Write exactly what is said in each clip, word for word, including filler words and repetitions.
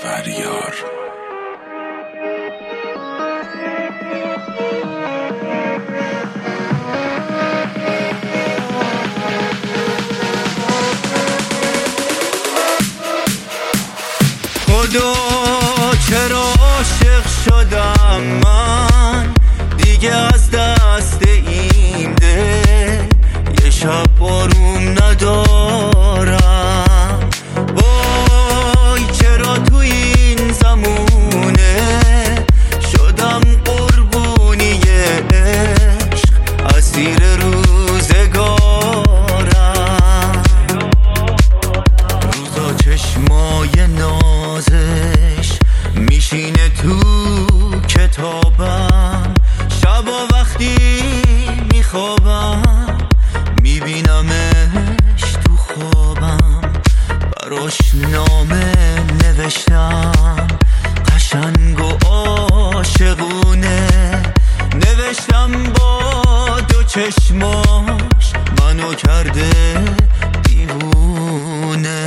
فریار. خدا چرا عاشق شدم من، دیگه از دست این ده یه شب بارون ندارم. وای چرا تو این زمونه شدم قربونی عشق، اسیر روزگارم. روزا چشمای نازش میشینه تو کتابم، شبا وقتی میخوابم میبینمش تو خوابم. براش نامه نوشتم قشنگ و عاشقونه، نوشتم با دو چشماش منو کرده دیوونه.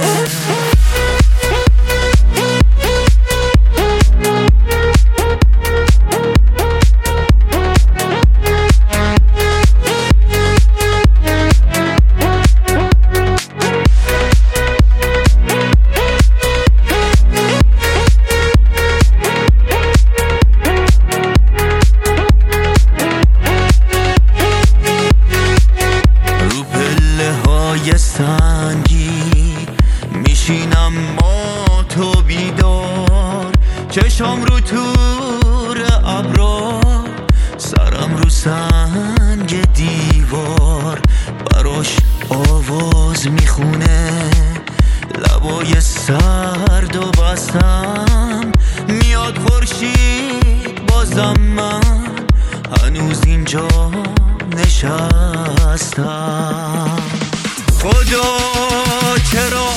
یه سنگی میشینم ما تو بیدار، چشم رو تور ابرا، سرم رو سنگ دیوار. براش آواز میخونه لبای سرد و بستم، میاد خورشید بازم من هنوز اینجا نشستم. خدا چرا